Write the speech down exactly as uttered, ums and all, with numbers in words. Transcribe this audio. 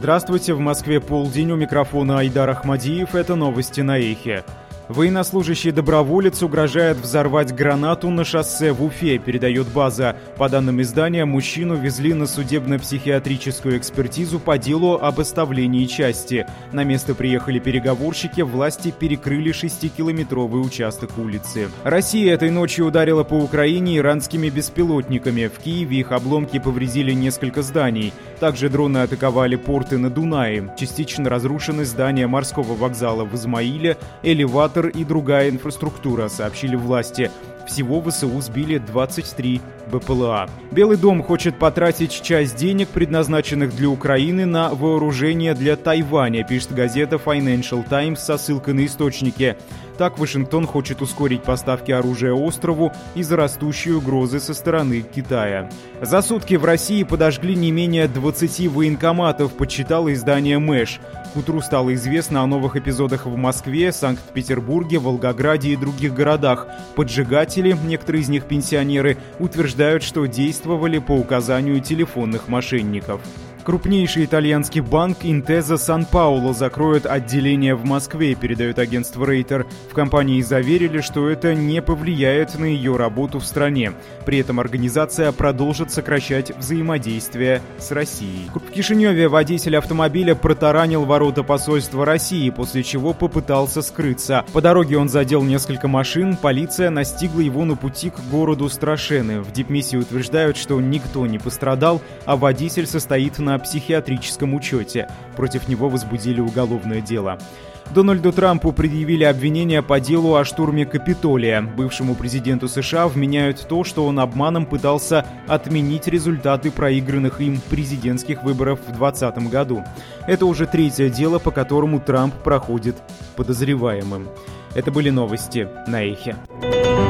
Здравствуйте, в Москве полдень, у микрофона Айдар Ахмадиев, это новости на Эхе. Военнослужащий доброволец угрожает взорвать гранату на шоссе в Уфе, передает база. По данным издания, мужчину везли на судебно-психиатрическую экспертизу по делу об оставлении части. На место приехали переговорщики, власти перекрыли шестикилометровый участок улицы. Россия этой ночью ударила по Украине иранскими беспилотниками. В Киеве их обломки повредили несколько зданий. Также дроны атаковали порты на Дунае. Частично разрушены здания морского вокзала в Измаиле, элеватор и другая инфраструктура, сообщили власти. Всего ВСУ сбили двадцать три БПЛА. Белый дом хочет потратить часть денег, предназначенных для Украины, на вооружение для Тайваня, пишет газета Financial Times со ссылкой на источники. Так, Вашингтон хочет ускорить поставки оружия острову из-за растущей угрозы со стороны Китая. За сутки в России подожгли не менее двадцати военкоматов, подсчитало издание Мэш. К утру стало известно о новых эпизодах в Москве, Санкт-Петербурге, Волгограде и других городах. Поджигатели, некоторые из них пенсионеры, утверждают, что действовали по указанию телефонных мошенников. Крупнейший итальянский банк Intesa Санпауло закроет отделение в Москве, передает агентство Рейтер. В компании заверили, что это не повлияет на ее работу в стране. При этом организация продолжит сокращать взаимодействие с Россией. В Кишиневе водитель автомобиля протаранил ворота посольства России, после чего попытался скрыться. По дороге он задел несколько машин, полиция настигла его на пути к городу Страшены. В дипмиссии утверждают, что никто не пострадал, а водитель состоит на психиатрическом учете. Против него возбудили уголовное дело. Дональду Трампу предъявили обвинения по делу о штурме Капитолия. Бывшему президенту США вменяют то, что он обманом пытался отменить результаты проигранных им президентских выборов в двадцатом году. Это уже третье дело, по которому Трамп проходит подозреваемым. Это были новости на Эхе.